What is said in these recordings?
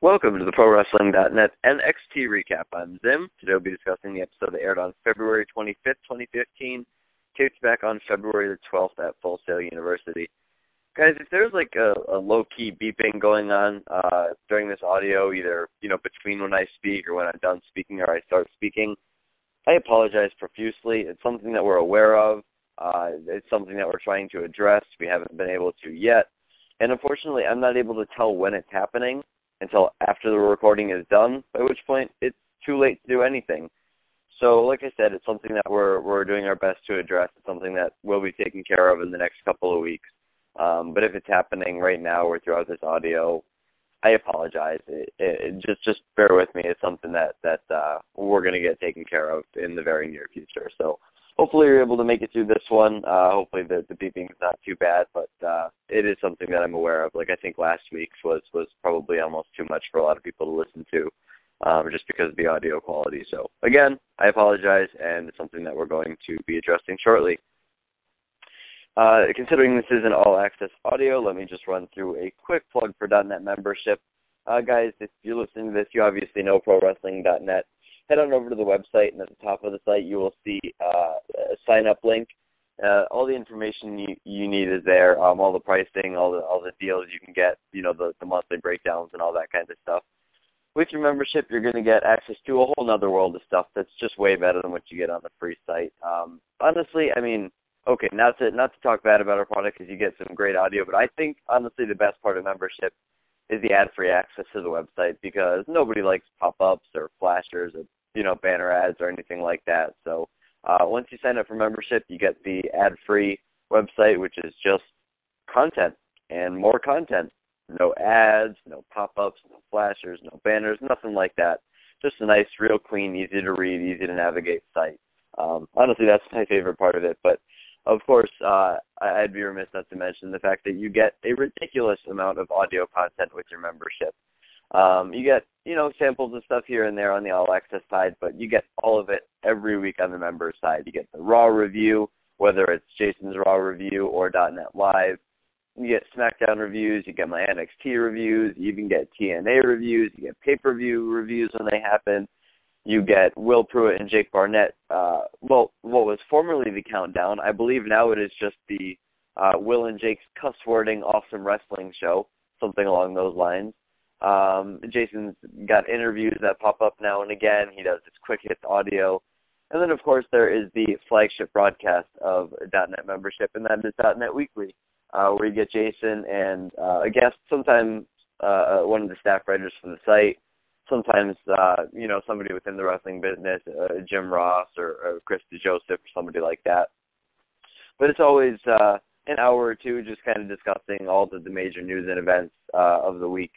Welcome to the ProWrestling.net NXT Recap. I'm Zim. Today we'll be discussing the episode that aired on February 25th, 2015, taped back on February the 12th at Full Sail University. Guys, if there's like a low-key beeping going on during this audio, either between when I speak or when I'm done speaking or I start speaking, I apologize profusely. It's something that we're aware of. It's something that we're trying to address. We haven't been able to yet. And unfortunately, I'm not able to tell when it's happening until after the recording is done, by which point it's too late to do anything. So, like I said, it's something that we're doing our best to address. It's something that we'll be taking care of in the next couple of weeks. But if it's happening right now or throughout this audio, I apologize. Just bear with me. It's something that we're going to get taken care of in the very near future. So hopefully you're able to make it through this one. Hopefully the beeping is not too bad, but it is something that I'm aware of. Like I think last week's was probably almost too much for a lot of people to listen to, just because of the audio quality. So again, I apologize, and it's something that we're going to be addressing shortly. Considering this is an all-access audio, let me just run through a quick plug for .NET membership. Guys, if you're listening to this, you obviously know ProWrestling.net. Head on over to the website, and at the top of the site, you will see a sign-up link. All the information you need is there. All the pricing, all the deals you can get, the monthly breakdowns and all that kind of stuff. With your membership, you're going to get access to a whole other world of stuff that's just way better than what you get on the free site. Honestly, I mean, okay, not to talk bad about our product because you get some great audio, but I think, honestly, the best part of membership is the ad-free access to the website because nobody likes pop-ups or flashers or, banner ads or anything like that. So once you sign up for membership, you get the ad-free website, which is just content and more content. No ads, no pop-ups, no flashers, no banners, nothing like that. Just a nice, real clean, easy to read, easy to navigate site. Honestly, that's my favorite part of it. But, of course, I'd be remiss not to mention the fact that you get a ridiculous amount of audio content with your membership. You get, samples of stuff here and there on the all-access side, but you get all of it every week on the member side. You get the Raw review, whether it's Jason's Raw review or .NET Live. You get SmackDown reviews. You get my NXT reviews. You even get TNA reviews. You get pay-per-view reviews when they happen. You get Will Pruitt and Jake Barnett. What was formerly the Countdown. I believe now it is just the Will and Jake's cuss wording awesome wrestling show, something along those lines. Jason's got interviews that pop up now and again. He does his quick hits audio. And then, of course, there is the flagship broadcast of .NET membership, and that is .NET Weekly, where you get Jason and a guest, sometimes one of the staff writers from the site, sometimes, somebody within the wrestling business, Jim Ross or Chris DeJoseph or somebody like that. But it's always an hour or two just kind of discussing all the major news and events of the week.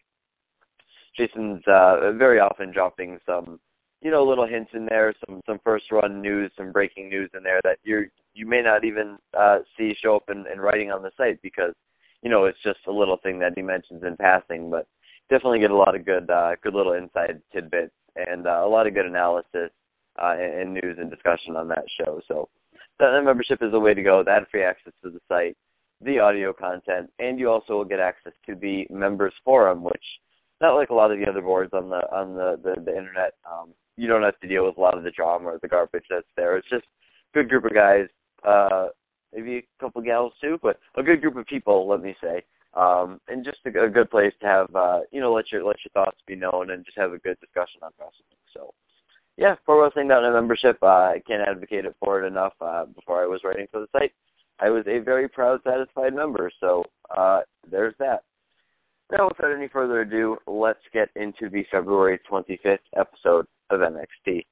Jason's very often dropping some, little hints in there, some first-run news, some breaking news in there that you may not even see show up in writing on the site because, it's just a little thing that he mentions in passing. But definitely get a lot of good little inside tidbits and a lot of good analysis and news and discussion on that show. So that membership is the way to go. That free access to the site, the audio content, and you also will get access to the members forum, which not like a lot of the other boards on the internet. You don't have to deal with a lot of the drama or the garbage that's there. It's just a good group of guys, maybe a couple gals too, but a good group of people, let me say. And just a good place to have, let your thoughts be known and just have a good discussion on wrestling. So, yeah, ProWrestling.net membership, I can't advocate it for it enough. Before I was writing for the site, I was a very proud, satisfied member. So, there's that. Now, without any further ado, let's get into the February 25th episode of NXT.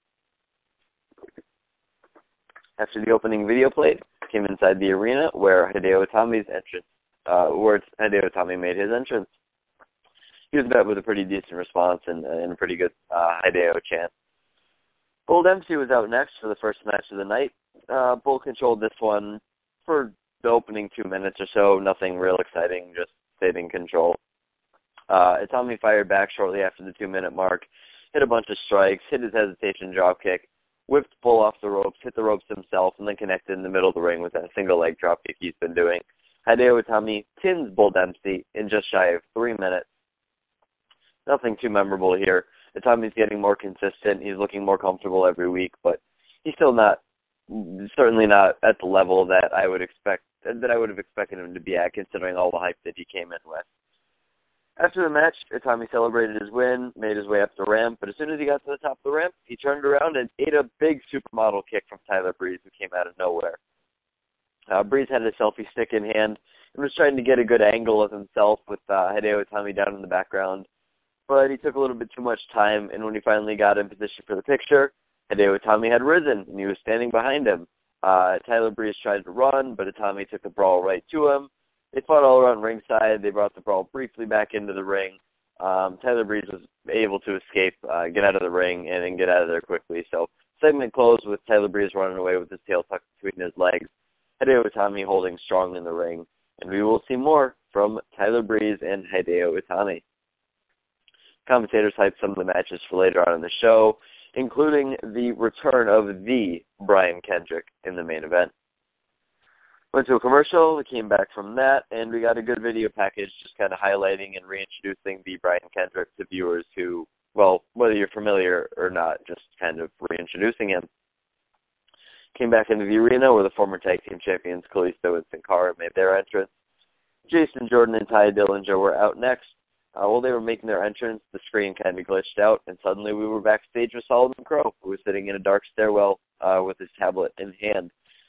After the opening video played, came inside the arena where Hideo Itami's entrance, where Hideo Itami made his entrance. He was met with a pretty decent response and a pretty good Hideo chant. Bull Dempsey was out next for the first match of the night. Bull controlled this one for the opening 2 minutes or so. Nothing real exciting, just saving control. Itami fired back shortly after the 2-minute mark, hit a bunch of strikes, hit his hesitation dropkick, whipped Bull off the ropes, hit the ropes himself, and then connected in the middle of the ring with that single leg dropkick he's been doing. Hideo Itami pins Bull Dempsey in just shy of 3 minutes. Nothing too memorable here. Itami's getting more consistent. He's looking more comfortable every week, but he's still certainly not at the level that I would have expected him to be at, considering all the hype that he came in with. After the match, Itami celebrated his win, made his way up the ramp, but as soon as he got to the top of the ramp, he turned around and ate a big supermodel kick from Tyler Breeze, who came out of nowhere. Breeze had a selfie stick in hand and was trying to get a good angle of himself with Hideo Itami down in the background, but he took a little bit too much time, and when he finally got in position for the picture, Hideo Itami had risen, and he was standing behind him. Tyler Breeze tried to run, but Itami took the brawl right to him. They fought all around ringside. They brought the brawl briefly back into the ring. Tyler Breeze was able to escape, get out of the ring, and then get out of there quickly. So segment closed with Tyler Breeze running away with his tail tucked between his legs. Hideo Itami holding strong in the ring. And we will see more from Tyler Breeze and Hideo Itami. Commentators hyped some of the matches for later on in the show, including the return of the Brian Kendrick in the main event. Went to a commercial, we came back from that, and we got a good video package just kind of highlighting and reintroducing the Brian Kendrick to viewers who, well, whether you're familiar or not, just kind of reintroducing him. Came back into the arena where the former tag team champions Kalisto and Sin Cara made their entrance. Jason Jordan and Tye Dillinger were out next. While they were making their entrance, the screen kind of glitched out, and suddenly we were backstage with Solomon Crowe, who was sitting in a dark stairwell with his tablet in hand.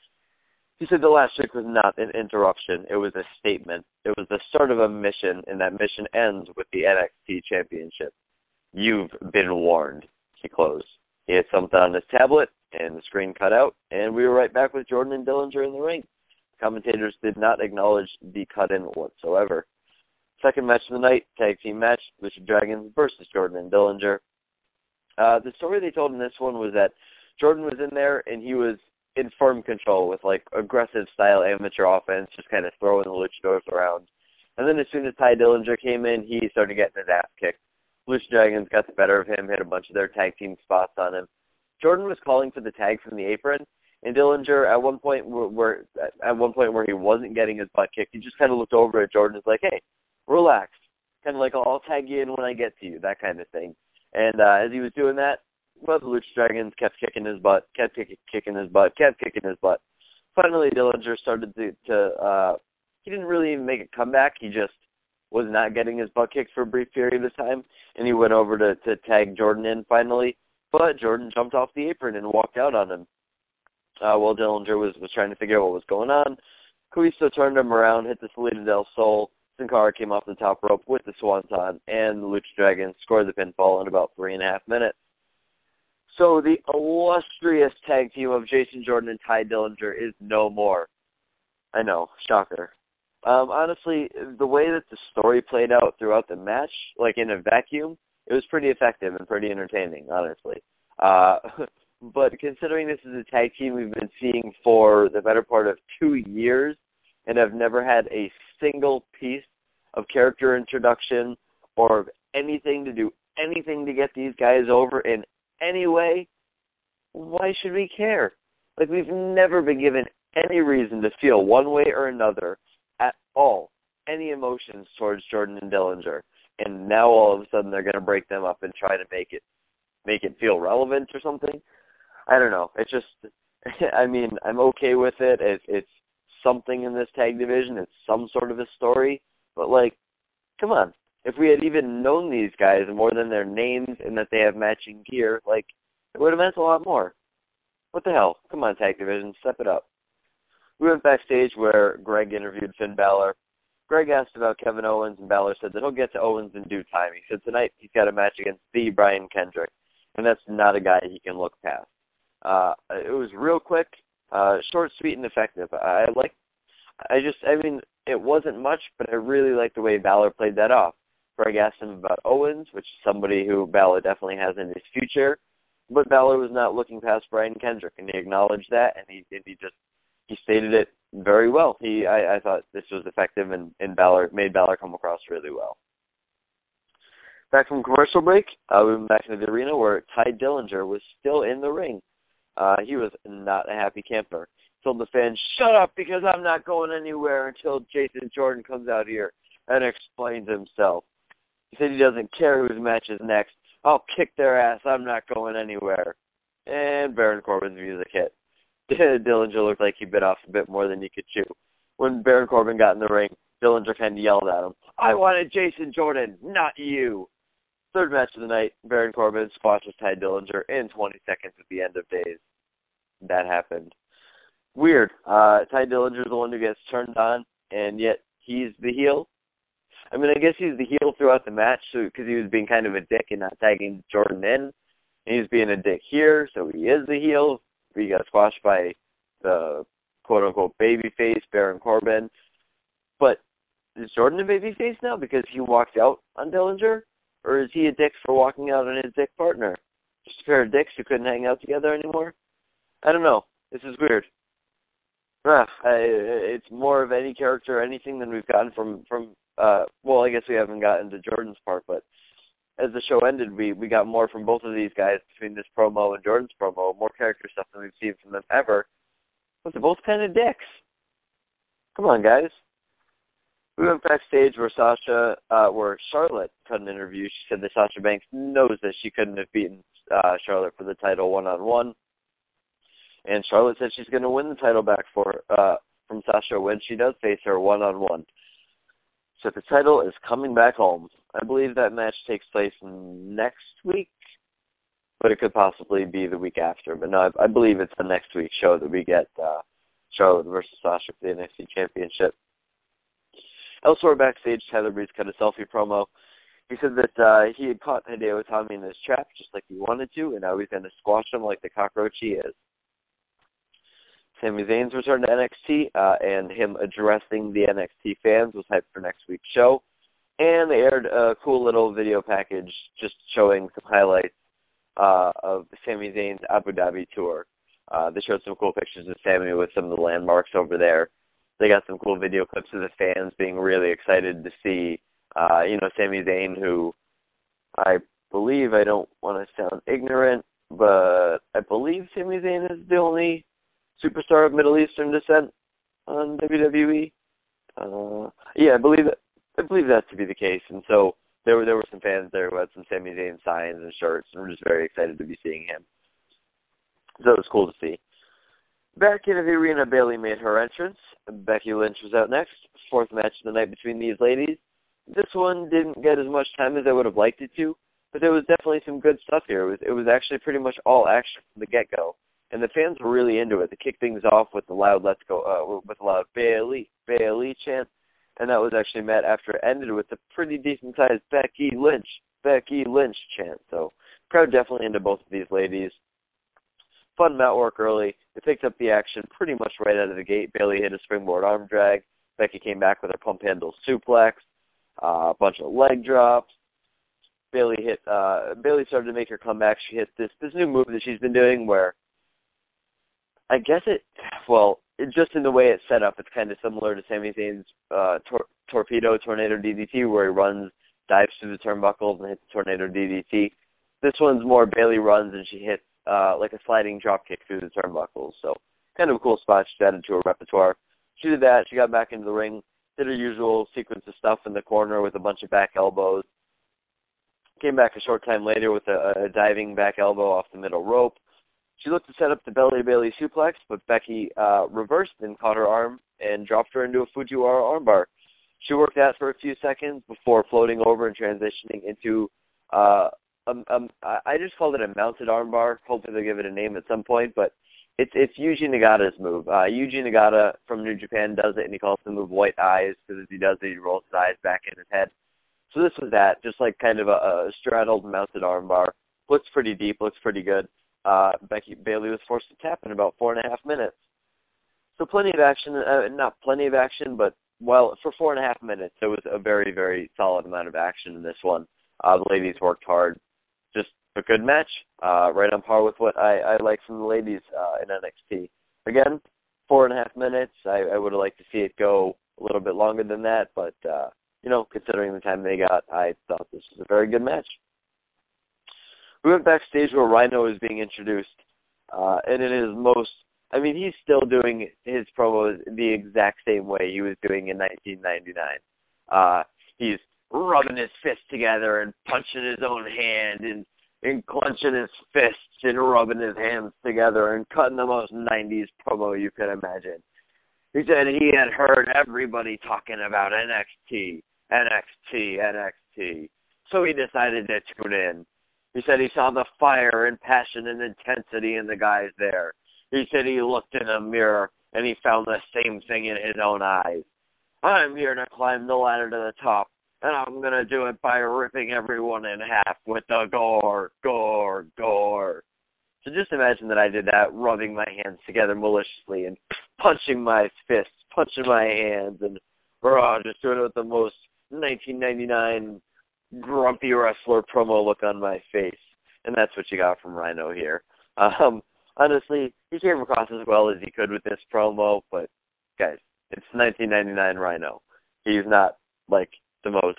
He said the last trick was not an interruption. It was a statement. It was the start of a mission, and that mission ends with the NXT Championship. You've been warned, he closed. He had something on his tablet, and the screen cut out, and we were right back with Jordan and Dillinger in the ring. Commentators did not acknowledge the cut-in whatsoever. Second match of the night, tag team match, Lucha Dragons versus Jordan and Dillinger. The story they told in this one was that Jordan was in there, and he was in firm control with, like, aggressive style amateur offense, just kind of throwing the luchadors around. And then as soon as Tye Dillinger came in, he started getting his ass kicked. Lucha Dragons got the better of him, hit a bunch of their tag team spots on him. Jordan was calling for the tag from the apron, and Dillinger at one point where he wasn't getting his butt kicked, he just kind of looked over at Jordan and was like, hey, relax. Kind of like, I'll tag you in when I get to you, that kind of thing. And as he was doing that, well, the Lucha Dragons kept kicking his butt. Finally, Dillinger started to he didn't really even make a comeback. He just was not getting his butt kicked for a brief period of time, and he went over to tag Jordan in finally. But Jordan jumped off the apron and walked out on him. While Dillinger was trying to figure out what was going on, Kalisto turned him around, hit the Salida del Sol. Sin Cara came off the top rope with the Swanton, and the Lucha Dragons scored the pinfall in about 3.5 minutes. So the illustrious tag team of Jason Jordan and Tye Dillinger is no more. I know, shocker. Honestly, the way that the story played out throughout the match, like in a vacuum, it was pretty effective and pretty entertaining, honestly. But considering this is a tag team we've been seeing for the better part of 2 years and have never had a single piece of character introduction or of anything to do anything to get these guys over in any way, why should we care? Like, we've never been given any reason to feel one way or another at all, any emotions towards Jordan and Dillinger. And now all of a sudden they're going to break them up and try to make it feel relevant or something. I don't know. It's just, I mean, I'm okay with it. It's something in this tag division. It's some sort of a story. But, like, come on. If we had even known these guys more than their names and that they have matching gear, like, it would have meant a lot more. What the hell? Come on, tag division. Step it up. We went backstage where Greg interviewed Finn Balor. Greg asked about Kevin Owens, and Balor said that he'll get to Owens in due time. He said tonight he's got a match against the Brian Kendrick, and that's not a guy he can look past. It was real quick, short, sweet, and effective. It wasn't much, but I really liked the way Balor played that off. Greg asked him about Owens, which is somebody who Balor definitely has in his future, but Balor was not looking past Brian Kendrick, and he acknowledged that, and he stated it very well. I thought this was effective, and Balor made Balor come across really well. Back from commercial break, we went back into the arena where Tye Dillinger was still in the ring. He was not a happy camper. He told the fans, "Shut up, because I'm not going anywhere until Jason Jordan comes out here and explains himself." He said he doesn't care whose match is next. I'll kick their ass. I'm not going anywhere. And Baron Corbin's music hit. Dillinger looked like he bit off a bit more than he could chew. When Baron Corbin got in the ring, Dillinger kind of yelled at him, I wanted Jason Jordan, not you. Third match of the night, Baron Corbin squashes Ty Dillinger in 20 seconds at the end of days. That happened. Weird. Ty Dillinger's the one who gets turned on, and yet he's the heel. I mean, I guess he's the heel throughout the match because he was being kind of a dick and not tagging Jordan in. And he's being a dick here, so he is the heel. He got squashed by the quote-unquote babyface, Baron Corbin. But is Jordan a babyface now because he walked out on Dillinger? Or is he a dick for walking out on his dick partner? Just a pair of dicks who couldn't hang out together anymore? I don't know. This is weird. It's more of any character or anything than we've gotten from well, I guess we haven't gotten to Jordan's part, but as the show ended, we got more from both of these guys between this promo and Jordan's promo, more character stuff than we've seen from them ever. But they're both kind of dicks. Come on, guys. We went backstage where Charlotte cut an interview. She said that Sasha Banks knows that she couldn't have beaten Charlotte for the title one-on-one. And Charlotte said she's going to win the title back from Sasha when she does face her one-on-one. So the title is coming back home. I believe that match takes place next week, but it could possibly be the week after. But no, I believe it's the next week's show that we get Charlotte versus Sasha for the NXT Championship. Elsewhere backstage, Tyler Breeze cut a selfie promo. He said that he had caught Hideo Itami in his trap just like he wanted to, and now he's going to squash him like the cockroach he is. Sami Zayn's return to NXT and him addressing the NXT fans was hyped for next week's show. And they aired a cool little video package just showing some highlights of Sami Zayn's Abu Dhabi tour. They showed some cool pictures of Sami with some of the landmarks over there. They got some cool video clips of the fans being really excited to see, Sami Zayn, who I believe, I don't want to sound ignorant, but I believe Sami Zayn is the only superstar of Middle Eastern descent on WWE. I believe that to be the case. And so there were some fans there who had some Sami Zayn signs and shirts, and we're just very excited to be seeing him. So it was cool to see. Back in the arena, Bayley made her entrance. Becky Lynch was out next. Fourth match of the night between these ladies. This one didn't get as much time as I would have liked it to, but there was definitely some good stuff here. It was actually pretty much all action from the get-go. And the fans were really into it. They kicked things off with the loud "Let's go," with the loud "Bayley, Bayley" chant, and that was actually met after it ended with a pretty decent-sized Becky Lynch chant. So, crowd definitely into both of these ladies. Fun mat work early. They picked up the action pretty much right out of the gate. Bayley hit a springboard arm drag. Becky came back with a pump handle suplex, a bunch of leg drops. Bayley started to make her comeback. She hit this new move that she's been doing where I guess just in the way it's set up, it's kind of similar to Sami Zayn's tornado DDT, where he runs, dives through the turnbuckles, and hits the tornado DDT. This one's more Bayley runs, and she hits like a sliding drop kick through the turnbuckles. So kind of a cool spot she added to her repertoire. She did that. She got back into the ring, did her usual sequence of stuff in the corner with a bunch of back elbows. Came back a short time later with a diving back elbow off the middle rope. She looked to set up the Bayley suplex, but Becky reversed and caught her arm and dropped her into a Fujiwara armbar. She worked that for a few seconds before floating over and transitioning into I just called it a mounted armbar. Hopefully they'll give it a name at some point, but it's Yuji Nagata's move. Yuji Nagata from New Japan does it, and he calls the move white eyes, because as he does it, he rolls his eyes back in his head. So this was that, just like kind of a straddled mounted armbar. Looks pretty deep, looks pretty good. Bayley was forced to tap in about 4.5 minutes. So plenty of action, not plenty of action, but for 4.5 minutes, there was a very, very solid amount of action in this one. The ladies worked hard. Just a good match, right on par with what I like from the ladies in NXT. Again, 4.5 minutes. I would have liked to see it go a little bit longer than that, but, considering the time they got, I thought this was a very good match. We went backstage where Rhino is being introduced, and he's still doing his promos the exact same way he was doing in 1999. He's rubbing his fists together and punching his own hand and clenching his fists and rubbing his hands together and cutting the most 90s promo you could imagine. He said he had heard everybody talking about NXT, NXT, NXT. So he decided to tune in. He said he saw the fire and passion and intensity in the guys there. He said he looked in a mirror and he found the same thing in his own eyes. I'm here to climb the ladder to the top, and I'm going to do it by ripping everyone in half with the gore, gore, gore. So just imagine that I did that, rubbing my hands together maliciously and punching my fists, punching my hands, and just doing it with the most 1999 grumpy wrestler promo look on my face. And that's what you got from Rhino here. Honestly, he came across as well as he could with this promo, but guys, it's 1999 Rhino. He's not like the most,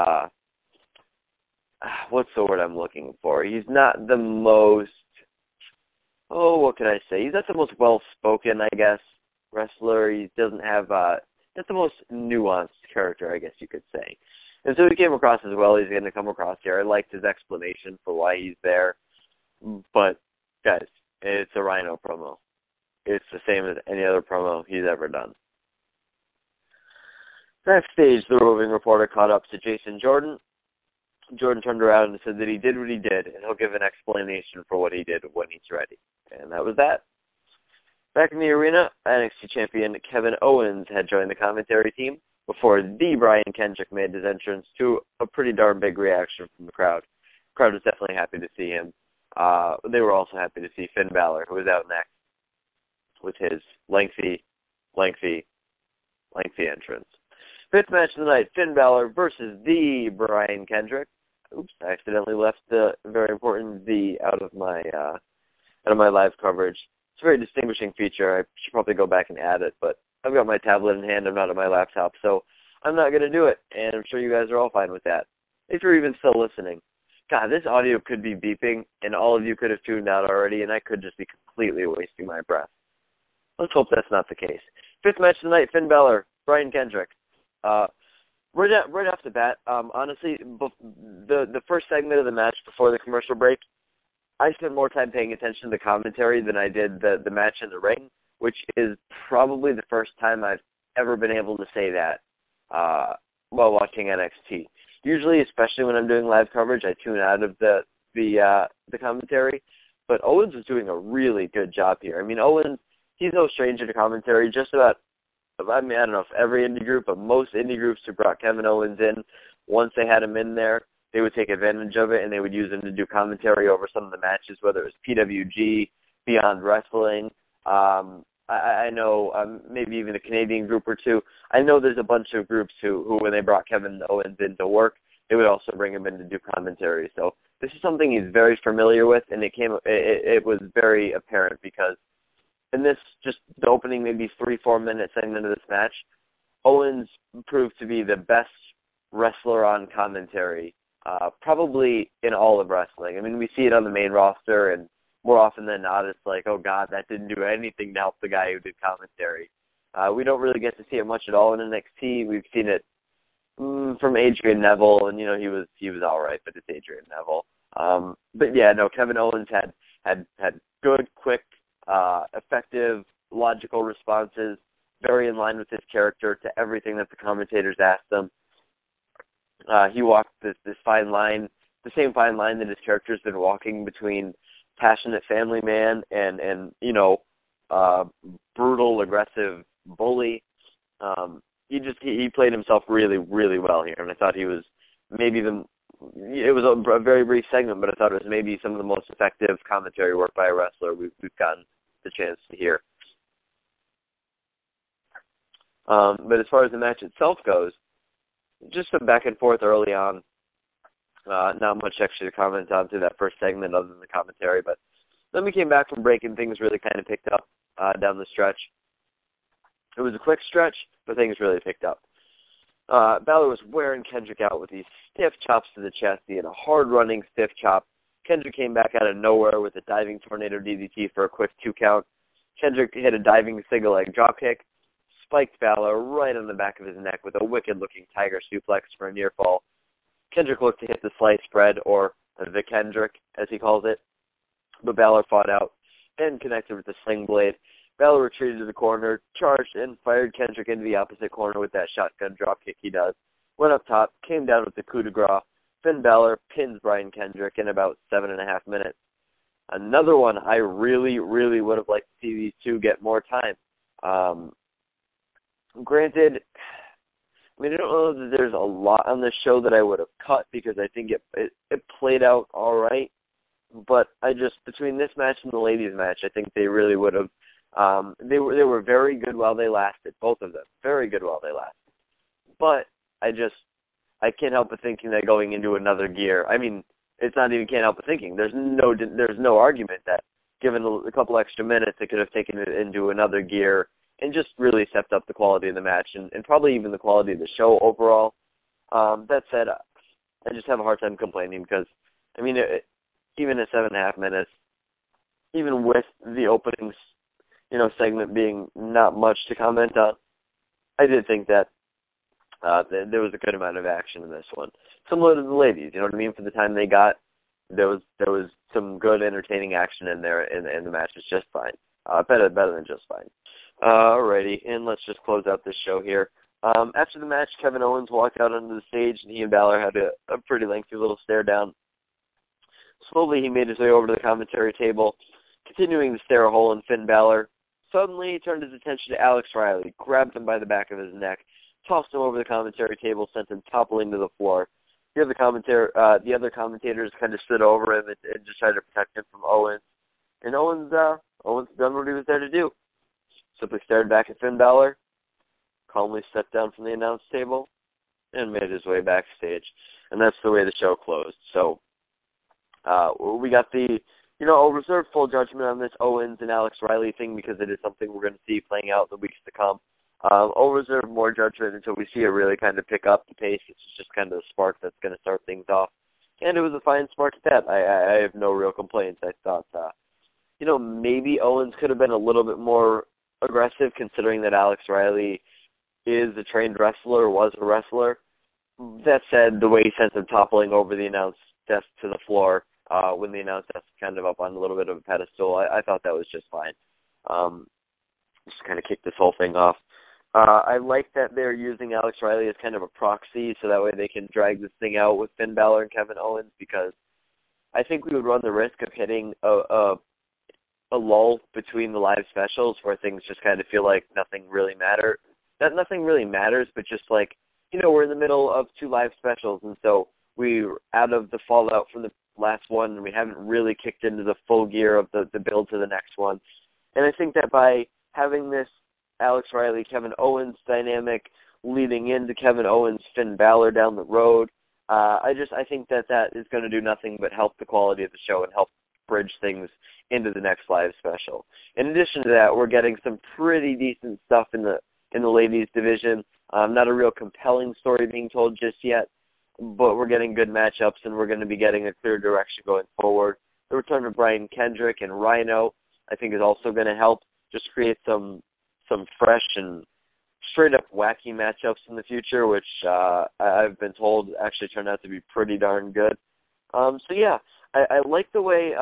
what's the word I'm looking for? He's not the most, what can I say? He's not the most well-spoken, I guess, wrestler. He doesn't have, not the most nuanced character, I guess you could say. And so he came across as well as he's going to come across here. I liked his explanation for why he's there. But, guys, it's a Rhino promo. It's the same as any other promo he's ever done. Backstage, the roving reporter caught up to Jason Jordan. Jordan turned around and said that he did what he did, and he'll give an explanation for what he did when he's ready. And that was that. Back in the arena, NXT champion Kevin Owens had joined the commentary team before the Brian Kendrick made his entrance to a pretty darn big reaction from the crowd. The crowd was definitely happy to see him. They were also happy to see Finn Balor, who was out next with his lengthy entrance. Fifth match of the night, Finn Balor versus the Brian Kendrick. Oops, I accidentally left the very important the out of my live coverage. It's a very distinguishing feature. I should probably go back and add it, but I've got my tablet in hand. I'm not on my laptop, so I'm not going to do it, and I'm sure you guys are all fine with that. If you're even still listening. God, this audio could be beeping, and all of you could have tuned out already, and I could just be completely wasting my breath. Let's hope that's not the case. Fifth match of the night, Finn Balor, Brian Kendrick. Right off the bat, honestly, the first segment of the match before the commercial break, I spent more time paying attention to the commentary than I did the match in the ring, which is probably the first time I've ever been able to say that while watching NXT. Usually, especially when I'm doing live coverage, I tune out of the commentary. But Owens was doing a really good job here. I mean, Owens, he's no stranger to commentary. Just about, I don't know if every indie group, but most indie groups who brought Kevin Owens in, once they had him in there, they would take advantage of it and they would use him to do commentary over some of the matches, whether it was PWG, Beyond Wrestling. I know maybe even a Canadian group or two. I know there's a bunch of groups who when they brought Kevin Owens in to work, they would also bring him in to do commentary. So this is something he's very familiar with, and it was very apparent because in this, just the opening maybe 3-4 minute segment of this match, Owens proved to be the best wrestler on commentary, probably in all of wrestling. I mean, we see it on the main roster, and more often than not, it's like, oh God, that didn't do anything to help the guy who did commentary. We don't really get to see it much at all in NXT. We've seen it from Adrian Neville, and he was all right, but it's Adrian Neville. But yeah, no, Kevin Owens had good, quick, effective, logical responses, very in line with his character to everything that the commentators asked him. He walked this fine line, the same fine line that his character's been walking between passionate family man and brutal, aggressive bully. He played himself really, really well here, and I thought he was maybe it was a very brief segment, but I thought it was maybe some of the most effective commentary work by a wrestler we've gotten the chance to hear. But as far as the match itself goes, just some back and forth early on. Not much actually to comment on through that first segment other than the commentary, but then we came back from break and things really kind of picked up down the stretch. It was a quick stretch, but things really picked up. Balor was wearing Kendrick out with these stiff chops to the chest. He had a hard-running stiff chop. Kendrick came back out of nowhere with a diving tornado DDT for a quick 2 count. Kendrick hit a diving single leg dropkick, spiked Balor right on the back of his neck with a wicked-looking tiger suplex for a near fall. Kendrick looked to hit the sliced bread, or the Kendrick, as he calls it, but Balor fought out and connected with the sling blade. Balor retreated to the corner, charged, and fired Kendrick into the opposite corner with that shotgun dropkick he does. Went up top, came down with the coup de grace. Finn Balor pins Brian Kendrick in about 7.5 minutes. Another one I really, really would have liked to see these two get more time. Granted, I mean, I don't know that there's a lot on this show that I would have cut because I think it played out all right. But between this match and the ladies' match, I think they really would have. They were very good while they lasted, both of them, very good while they lasted. But I can't help but thinking that going into another gear. I mean, it's not even can't help but thinking. There's no argument that given a couple extra minutes, it could have taken it into another gear and just really stepped up the quality of the match and probably even the quality of the show overall. That said, I just have a hard time complaining because, I mean, even at 7.5 minutes, even with the openings, segment being not much to comment on, I did think that there was a good amount of action in this one. Similar to the ladies, you know what I mean? For the time they got, there was some good, entertaining action in there, and the match was just fine. Better than just fine. Alrighty, and let's just close out this show here. After the match, Kevin Owens walked out onto the stage, and he and Balor had a pretty lengthy little stare down. Slowly, he made his way over to the commentary table, continuing to stare a hole in Finn Balor. Suddenly, he turned his attention to Alex Riley, grabbed him by the back of his neck, tossed him over the commentary table, sent him toppling to the floor. The other commentators kind of stood over him and just tried to protect him from Owens. And Owens done what he was there to do. Simply stared back at Finn Balor, calmly stepped down from the announce table, and made his way backstage. And that's the way the show closed. So we got I'll reserve full judgment on this Owens and Alex Riley thing because it is something we're going to see playing out in the weeks to come. I'll reserve more judgment until we see it really kind of pick up the pace. It's just kind of the spark that's going to start things off. And it was a fine spark at that. I have no real complaints. I thought, maybe Owens could have been a little bit more aggressive considering that Alex Riley is a trained wrestler, was a wrestler. That said, the way he sent him toppling over the announce desk to the floor when the announce desk was kind of up on a little bit of a pedestal, I thought that was just fine. Just kind of kicked this whole thing off. I like that they're using Alex Riley as kind of a proxy so that way they can drag this thing out with Finn Balor and Kevin Owens because I think we would run the risk of hitting a lull between the live specials where things just kind of feel like nothing really matters. Not nothing really matters, but just like, we're in the middle of two live specials, and so we're out of the fallout from the last one, and we haven't really kicked into the full gear of the build to the next one. And I think that by having this Alex Riley, Kevin Owens dynamic leading into Kevin Owens, Finn Balor down the road, I think that is going to do nothing but help the quality of the show and help bridge things into the next live special. In addition to that, we're getting some pretty decent stuff in the ladies division. Not a real compelling story being told just yet, but we're getting good matchups and we're going to be getting a clear direction going forward. The return of Brian Kendrick and Rhino, I think, is also going to help just create some fresh and straight-up wacky matchups in the future, which I've been told actually turned out to be pretty darn good. I like the way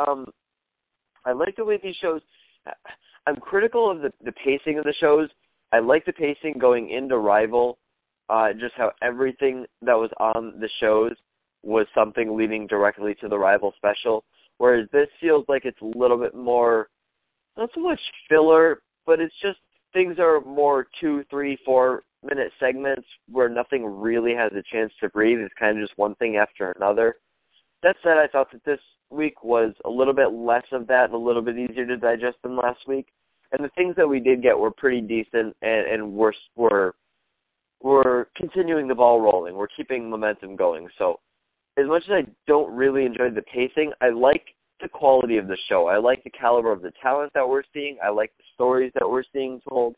these shows. I'm critical of the pacing of the shows. I like the pacing going into Rival, just how everything that was on the shows was something leading directly to the Rival special, whereas this feels like it's a little bit more, not so much filler, but it's just things are more 2, 3, 4-minute segments where nothing really has a chance to breathe. It's kind of just one thing after another. That said, I thought that this week was a little bit less of that and a little bit easier to digest than last week. And the things that we did get were pretty decent, and we're continuing the ball rolling. We're keeping momentum going. So as much as I don't really enjoy the pacing, I like the quality of the show. I like the caliber of the talent that we're seeing. I like the stories that we're seeing told.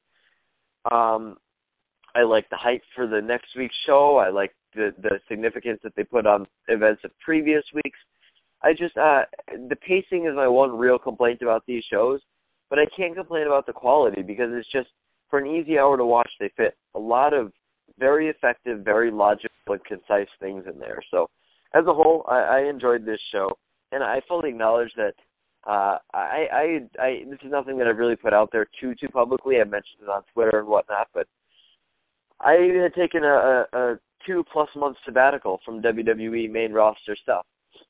I like the hype for the next week's show. I like the significance that they put on events of previous weeks. The pacing is my one real complaint about these shows, but I can't complain about the quality because it's just, for an easy hour to watch, they fit a lot of very effective, very logical and concise things in there. So as a whole, I enjoyed this show, and I fully acknowledge that this is nothing that I've really put out there too publicly. I mentioned it on Twitter and whatnot, but I had taken a 2+ month sabbatical from WWE main roster stuff.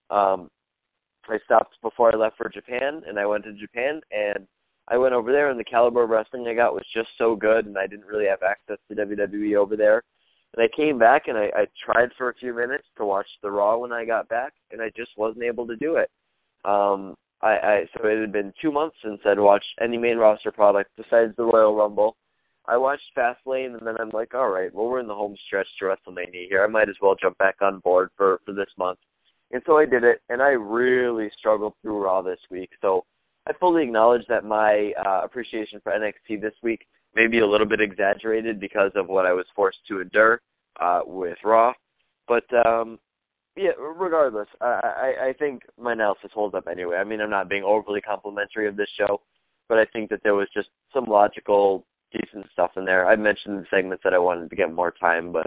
I stopped before I left for Japan, and I went to Japan, and I went over there, and the caliber of wrestling I got was just so good, and I didn't really have access to WWE over there. And I came back, and I tried for a few minutes to watch the Raw when I got back, and I just wasn't able to do it. So it had been 2 months since I'd watched any main roster product besides the Royal Rumble. I watched Fastlane, and then I'm like, all right, well, we're in the home stretch to WrestleMania here. I might as well jump back on board for this month. And so I did it, and I really struggled through Raw this week. So I fully acknowledge that my appreciation for NXT this week may be a little bit exaggerated because of what I was forced to endure with Raw. But, yeah, regardless, I think my analysis holds up anyway. I mean, I'm not being overly complimentary of this show, but I think that there was just some logical, decent stuff in there. I mentioned in the segments that I wanted to get more time, but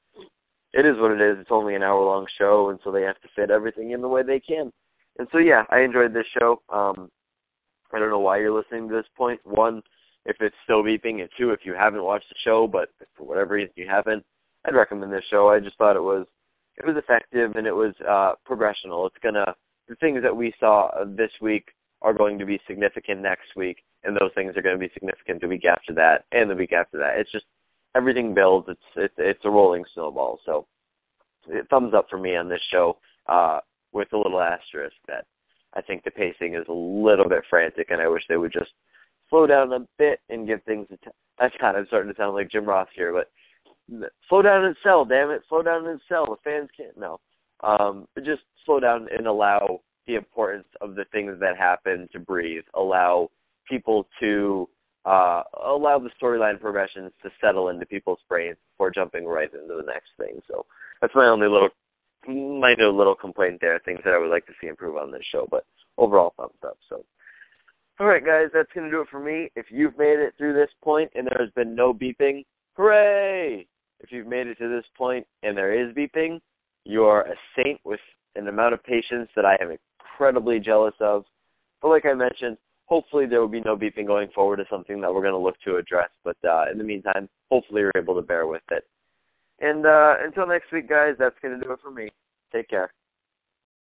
it is what it is. It's only an hour-long show, and so they have to fit everything in the way they can. And so, yeah, I enjoyed this show. I don't know why you're listening to this point. One, if it's still beeping, and two, if you haven't watched the show, but for whatever reason you haven't, I'd recommend this show. I just thought it was effective, and it was progressional. The things that we saw this week are going to be significant next week, and those things are going to be significant the week after that and the week after that. It's just everything builds. It's a rolling snowball. So thumbs up for me on this show with a little asterisk that I think the pacing is a little bit frantic, and I wish they would just slow down a bit and give things that's kind of starting to sound like Jim Ross here, but slow down and sell, damn it. Slow down and sell. The fans can't. No. But just slow down and allow the importance of the things that happen to breathe. Allow people to allow the storyline progressions to settle into people's brains before jumping right into the next thing. So that's my only minor little complaint there, things that I would like to see improve on this show. But overall, thumbs up. So, all right, guys, that's going to do it for me. If you've made it through this point and there has been no beeping, hooray! If you've made it to this point and there is beeping, you are a saint with an amount of patience that I am incredibly jealous of. But like I mentioned, hopefully there will be no beeping going forward is something that we're going to look to address. But in the meantime, hopefully you're able to bear with it. And until next week, guys, that's going to do it for me. Take care.